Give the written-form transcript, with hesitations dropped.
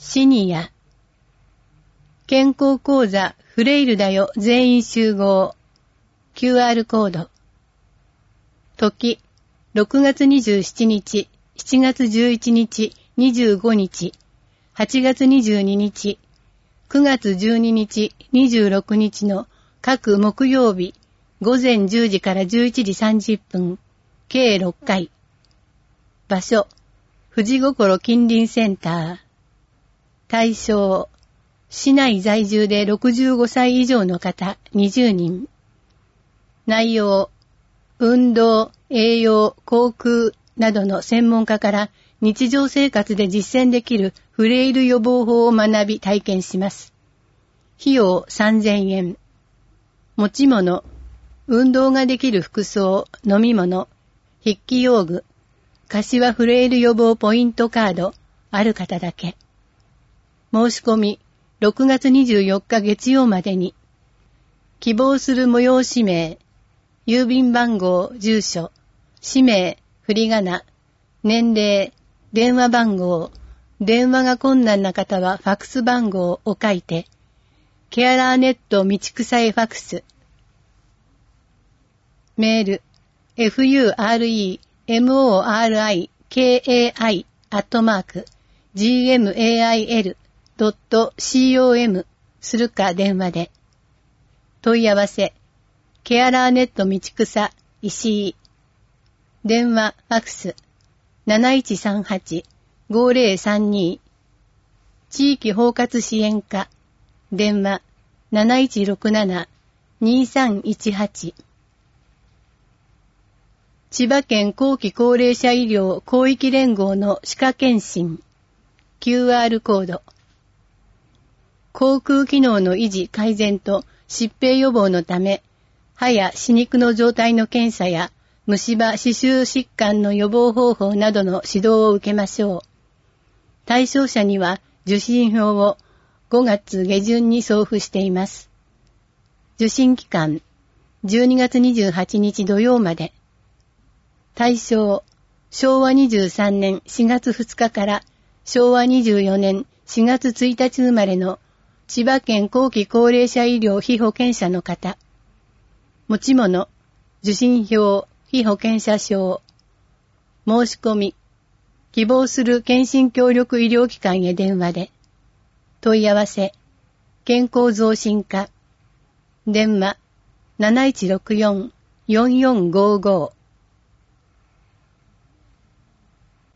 シニア。健康講座フレイルだよ全員集合。QR コード。時、6月27日、7月11日、25日、8月22日、9月12日、26日の各木曜日、午前10時から11時30分、計6回。場所、富士心近隣センター。対象、市内在住で65歳以上の方20人。内容、運動、栄養、口腔などの専門家から日常生活で実践できるフレイル予防法を学び体験します。費用3000円。持ち物、運動ができる服装、飲み物、筆記用具、柏フレイル予防ポイントカード、ある方だけ。申し込み、6月24日月曜までに。希望する催し名、郵便番号、住所、氏名、振り仮名、年齢、電話番号、電話が困難な方はファクス番号を書いて、ケアラーネット道草へファクス。メール、furemorikai@gmail.com するか電話で。問い合わせ、ケアラーネット道草、石井。電話、ファクス、7138-5032。地域包括支援課、電話、7167-2318。千葉県後期高齢者医療広域連合の歯科検診。QR コード。口腔機能の維持改善と疾病予防のため、歯や歯肉の状態の検査や虫歯歯周疾患の予防方法などの指導を受けましょう。対象者には受診票を5月下旬に送付しています。受診期間、12月28日土曜まで。対象、昭和23年4月2日から昭和24年4月1日生まれの千葉県後期高齢者医療被保険者の方。持ち物、受診票、被保険者証。申し込み、希望する検診協力医療機関へ電話で。問い合わせ、健康増進課。電話、7164-4455。